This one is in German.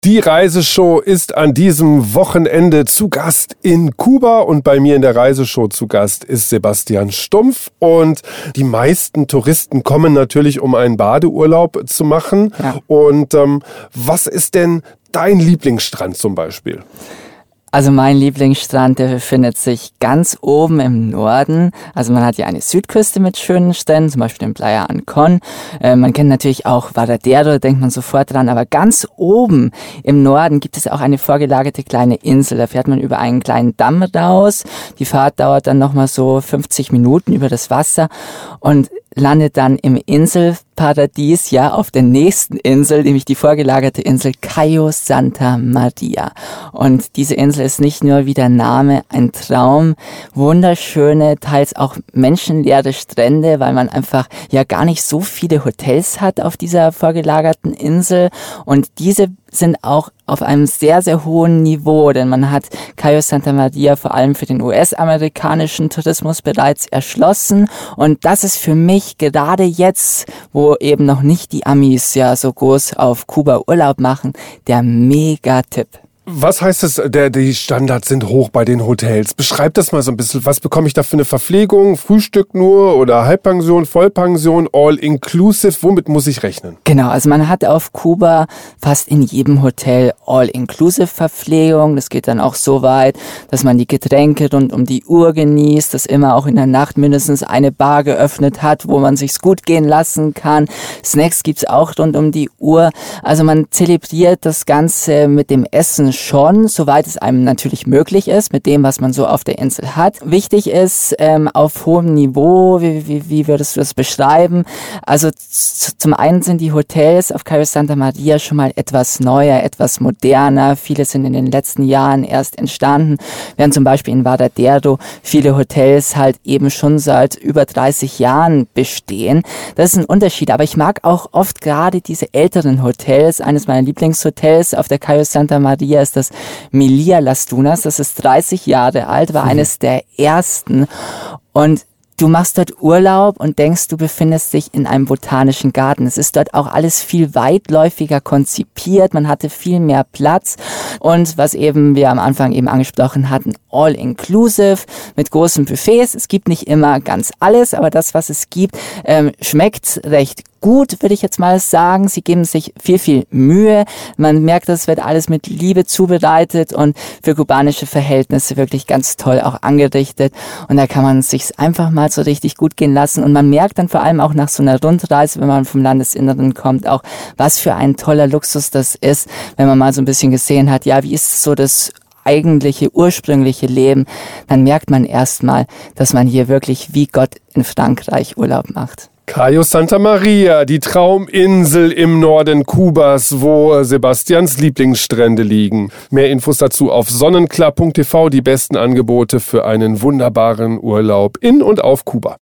Die Reiseshow ist an diesem Wochenende zu Gast in Kuba und bei mir in der Reiseshow zu Gast ist Sebastian Stumpf und die meisten Touristen kommen natürlich, um einen Badeurlaub zu machen. Ja. Und was ist denn dein Lieblingsstrand zum Beispiel? Also mein Lieblingsstrand, der befindet sich ganz oben im Norden. Also man hat ja eine Südküste mit schönen Stränden, zum Beispiel den Playa Ancon. Man kennt natürlich auch Varadero, denkt man sofort dran. Aber ganz oben im Norden gibt es auch eine vorgelagerte kleine Insel. Da fährt man über einen kleinen Damm raus. Die Fahrt dauert dann nochmal so 50 Minuten über das Wasser und landet dann im Inselparadies, ja, auf der nächsten Insel, nämlich die vorgelagerte Insel Cayo Santa Maria. Und diese Insel ist nicht nur, wie der Name, ein Traum, wunderschöne, teils auch menschenleere Strände, weil man einfach ja gar nicht so viele Hotels hat auf dieser vorgelagerten Insel. Und diese sind auch auf einem sehr, sehr hohen Niveau, denn man hat Cayo Santa Maria vor allem für den US-amerikanischen Tourismus bereits erschlossen und das ist für mich gerade jetzt, wo eben noch nicht die Amis ja so groß auf Kuba Urlaub machen, der Mega-Tipp. Was heißt es, die Standards sind hoch bei den Hotels? Beschreib das mal so ein bisschen. Was bekomme ich da für eine Verpflegung? Frühstück nur oder Halbpension, Vollpension, All-Inclusive? Womit muss ich rechnen? Genau, also man hat auf Kuba fast in jedem Hotel All-Inclusive-Verpflegung. Das geht dann auch so weit, dass man die Getränke rund um die Uhr genießt, dass immer auch in der Nacht mindestens eine Bar geöffnet hat, wo man sich's gut gehen lassen kann. Snacks gibt's auch rund um die Uhr. Also man zelebriert das Ganze mit dem Essen schon, soweit es einem natürlich möglich ist, mit dem, was man so auf der Insel hat. Wichtig ist, auf hohem Niveau, wie würdest du das beschreiben? Also zum einen sind die Hotels auf Cayo Santa Maria schon mal etwas neuer, etwas moderner. Viele sind in den letzten Jahren erst entstanden, während zum Beispiel in Varadero viele Hotels halt eben schon seit über 30 Jahren bestehen. Das ist ein Unterschied, aber ich mag auch oft gerade diese älteren Hotels. Eines meiner Lieblingshotels auf der Cayo Santa Maria ist das Melia Las Dunas. Das ist 30 Jahre alt, war eines der ersten. Und du machst dort Urlaub und denkst, du befindest dich in einem botanischen Garten. Es ist dort auch alles viel weitläufiger konzipiert. Man hatte viel mehr Platz. Und was eben wir am Anfang eben angesprochen hatten, all-inclusive mit großen Buffets. Es gibt nicht immer ganz alles, aber das, was es gibt, schmeckt recht gut, würde ich jetzt mal sagen. Sie geben sich viel, viel Mühe. Man merkt, das wird alles mit Liebe zubereitet und für kubanische Verhältnisse wirklich ganz toll auch angerichtet. Und da kann man sich's einfach mal so richtig gut gehen lassen. Und man merkt dann vor allem auch nach so einer Rundreise, wenn man vom Landesinneren kommt, auch was für ein toller Luxus das ist, wenn man mal so ein bisschen gesehen hat, ja, wie ist so das eigentliche, ursprüngliche Leben, dann merkt man erstmal, dass man hier wirklich wie Gott in Frankreich Urlaub macht. Cayo Santa Maria, die Trauminsel im Norden Kubas, wo Sebastians Lieblingsstrände liegen. Mehr Infos dazu auf sonnenklar.tv, die besten Angebote für einen wunderbaren Urlaub in und auf Kuba.